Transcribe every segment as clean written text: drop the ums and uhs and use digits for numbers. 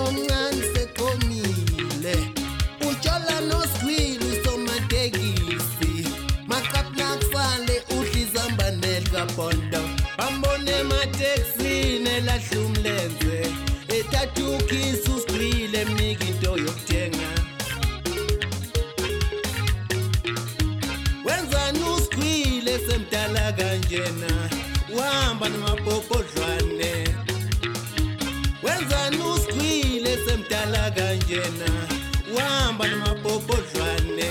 nomncane sekomile utshola nosquil usomatekisi maqapna kufale uhlizamba nelikabondo bambone mateksini elahlumlenze ethathukisa usquile mnika into yokuthenga wenzani usquile semdala kanjena wahamba nomabhobhodlwane wenzani usquile semdala kanjena wahamba nomabhobhodlwane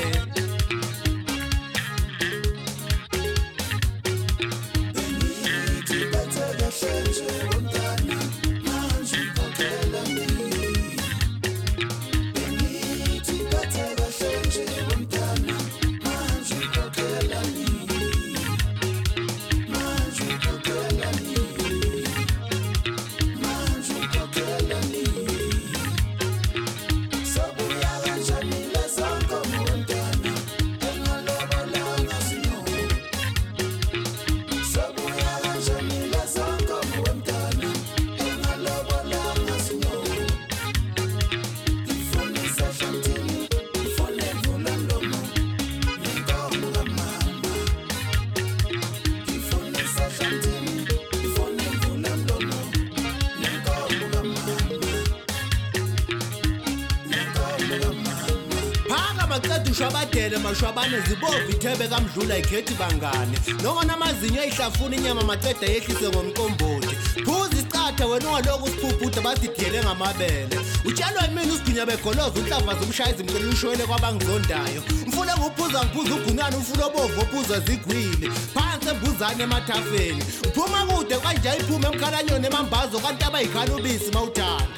Maceda ushwabadele mashwabane zibovu ithebe kamdlula ikhethi bangane noma amazinyo ehlafuna inyama maceda yehlise ngomqombothi phuza isicatha wena ungaloku usiphuphuda basidiyele ngamabele utshelwa yimini usiginya begoloza unhlava zomshaya izimcela ushwele kwabangizondayo mfule nguphuza ngiphuza ugunane umfule obovu ophuza zigwile phansi embuzane emathafeni uphuma kude kanje iphume emkhalanyoni emambazo kanti abayikhala ubisi mawuthanda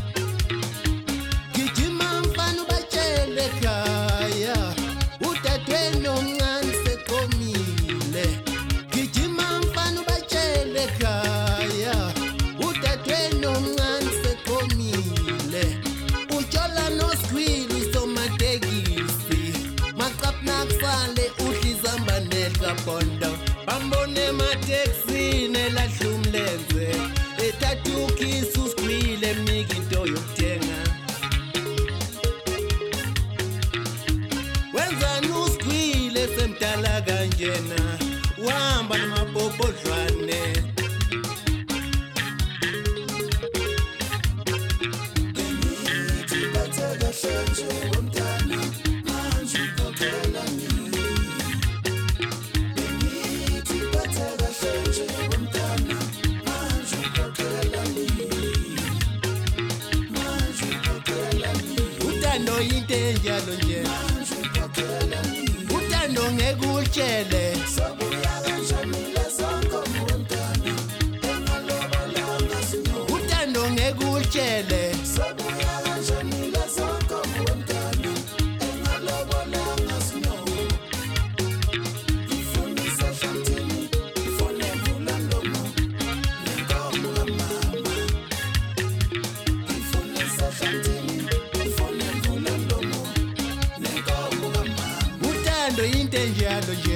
gijima mfana ubatshele ekhaya udadwe nomncane sekomile gijima mfana ubatshele ekhaya udadwe nomncane sekomile utshola nosquil usomatekisi maqapna kufale uhlizamba nelikabondo bambone mateksini elahlumlenze ethathukisa usquile mnika into yokuthenga wenzani usquile semdala kanjena wahamba nomabhobhodlwane uthando yinto enjalo nje uthando ngeke ulitshele uthando ngeke ulitshele uthando yinto enjalo nje